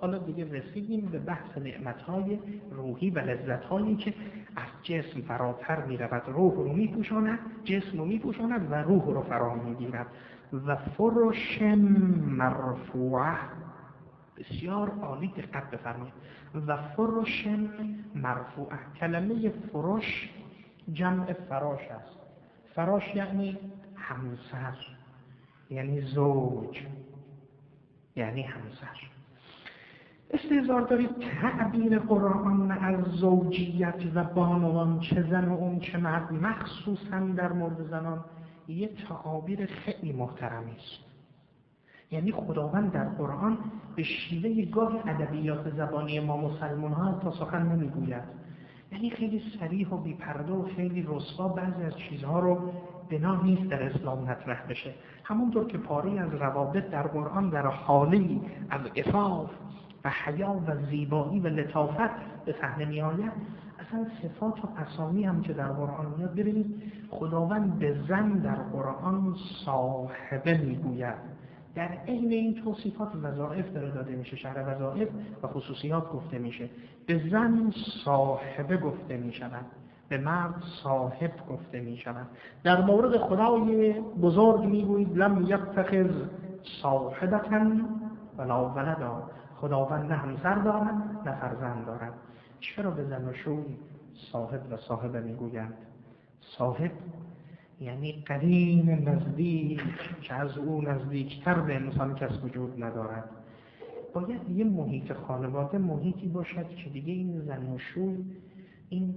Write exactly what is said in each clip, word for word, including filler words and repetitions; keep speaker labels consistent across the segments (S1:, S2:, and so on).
S1: حالا دیگه رسیدیم به بحث نعمت‌های روحی و لذت‌هایی که از جسم فراتر می‌رود، روح رو می‌پوشاند، جسم رو می‌پوشاند و روح رو فرا می‌گیرد. و فرش مرفوعه، بسیار عالی دقت بفرمایید. و فرش مرفوعه، کلمه فرش جمع فراش است. فراش یعنی همسر، یعنی زوج، یعنی همسر. استحضار دارید تعبیر قرآن از زوجیت و بانوان، چه زن و اون چه مرد، مخصوصا در مورد زنان یه تعابیر خیلی محترمی است. یعنی خداوند در قرآن به شیوه گاه ادبیات زبانی ما مسلمان ها تا سخن نمیگوید، یعنی خیلی صریح و بی‌پرده و خیلی رسوا بعضی از چیزها رو بنا نیست در اسلام مطرح بشه. همونطور که پاره از روابط در قرآن در حالی از عفاف و حیا و زیبایی و لطافت به صحنه می آید، اصلا صفات و اسامی هم که در قرآن میاد، ببینید خداوند به زن در قرآن صاحبه میگوید، در عین این توصیفات وظایف داره داده میشه، شرح وظایف و خصوصیات گفته میشه. به زن صاحبه گفته میشود، به مرد صاحب گفته میشود. در مورد خدای بزرگ میگویید لم یتخذ صاحبة ولا ولدا، خداوند نه همسر دارد نه فرزند دارد. چرا به زن و شوی صاحب و صاحبه میگویند؟ صاحب یعنی قرین نزدیک که از او نزدیکتر به انسان کس وجود ندارد. باید یه محیط خانواده محیطی باشد که دیگه این زن و شوی، این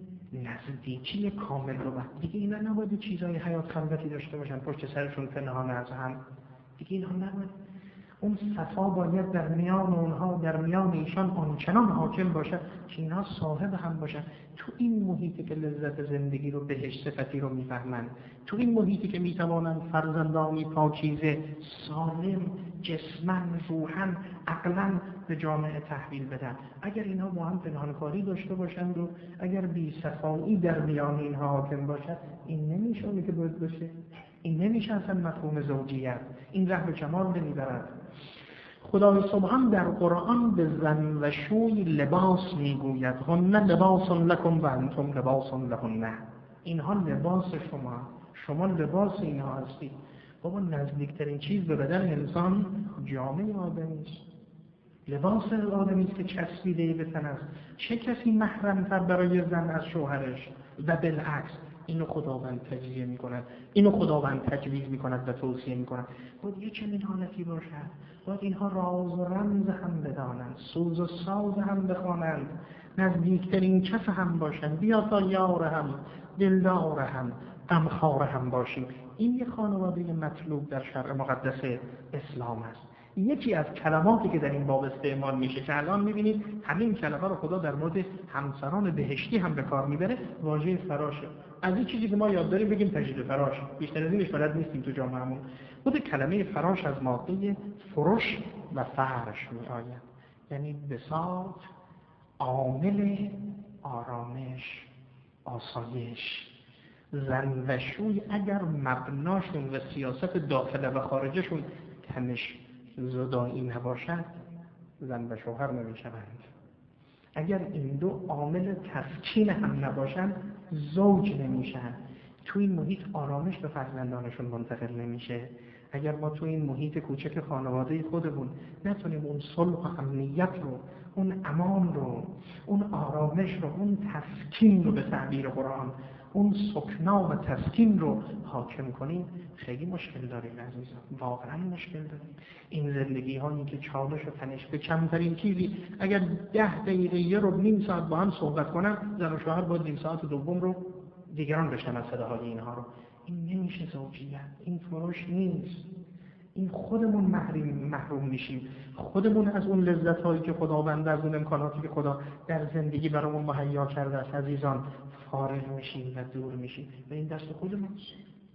S1: نزدیکی کامل رو باید، دیگه اینا نباید چیزای حیات خلوتی داشته باشن پشت سرشون پنهان از هم، دیگه اینها نباید. اون صفا باید در میان اونها، در میان ایشان آنچنان حاکم باشد که اینها صاحب هم باشن. تو این محیطی که لذت زندگی رو، بهشت صفتی رو میفهمند، تو این محیطی که میتوانند فرزندانی پاکیزه سالم جسماً روحاً عقلاً به جامعه تحویل بدن. اگر اینها با هم پنهانکاری داشته باشند و اگر بی صفایی در میان اینها حاکم باشد، این نمیشه که باید باشه. این نمیشه اصلا مفهوم زوجیت، این ره به کمال نمیبرد. خدای سبحان در قرآن به زن و شوی لباس میگوید، هن لباس لکم و انتم لباس لهن، اینها لباس شما، شما لباس اینها هستید. بابا نزدیکترین چیز به بدن انسان جامعه آدمی است، لباس آدمی است که چسبیده به تن است. چه کسی محرم‌تر برای زن از شوهرش؟ و بالعکس اینو خداوند تجزیه می‌کند، اینو خداوند تجویز می‌کند و توصیه می‌کند. باید یه چنین حالتی باشد، باید اینها راز و رمز هم بدانند، سوز و ساز هم بخوانند، نزدیکترین کس هم باشند، بیا تا یار هم، دلدار هم، غمخوار هم باشیم. این یه خانواده مطلوب در شرع مقدس اسلام است. یکی از کلماتی که در این باب استعمال میشه که الان میبینید همین کلمه رو خدا در مورد همسران بهشتی هم به کار میبره، واژه فراشه. از این چیزی که ما یاد داریم بگیم تجدید فراش، بیشتر از اینش بلد نیستیم تو جامعهمون. خود کلمه فراش از ماده فرش و فرش میآید، یعنی بساط، عامل آرامش، آسایش. زن و شوی اگر مبناشون و سیاست داخله و خارجشون تنش زدایی نباشد، زن و شوهر نمیشوند. اگر این دو عامل تسکین هم نباشند، زوج نمیشن. تو این محیط آرامش به فرزندانشون منتقل نمیشه. اگر ما تو این محیط کوچک خانواده خودمون نتونیم اون صلح و امنیت رو، اون امان رو، اون آرامش رو، اون تسکین رو به تعبیر قرآن، اون سکنا و تسکین رو حاکم کنیم، خیلی مشکل داریم عزیزان، واقعا مشکل داریم. این زندگی هایی که چالش و تنش به کمترین چیزی، اگر ده دقیقه یه رو نیم ساعت با هم صحبت کنن، زن و شوهر باید نیم ساعت دوم رو دیگران بشنن صداهای اینها رو. این نمیشه زوجیت، این فروش نیست. این خودمون محروم محروم میشیم، خودمون از اون لذت هایی که خداوند، از اون امکاناتی که خدا در زندگی برامون مهیا کرده است عزیزان فارغ میشیم و دور میشیم و این دست خودمونست.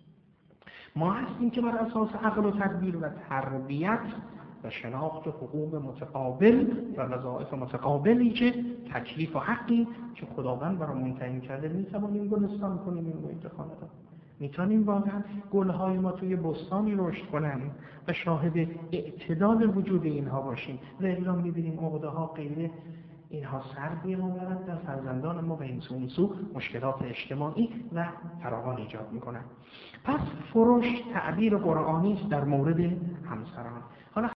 S1: ما هستیم که بر اساس عقل و تدبیر و تربیت و شناخت حقوق متقابل و وظایف متقابلی که تکلیف و حقی که خداوند برامون تعیین کرده میتوانیم گلستان کنیم این محیط خانواده. میتونیم واقعا گلهای ما توی بستانی رشد کنن و شاهد اعتدال وجود اینها باشیم. و الا میبینیم عقده ها غیره اینها سر می‌آورند در فرزندان ما و این سو این سو مشکلات اجتماعی و فراوان ایجاد میکنند. پس فروش تعبیر قرآنی است در مورد همسران. حالا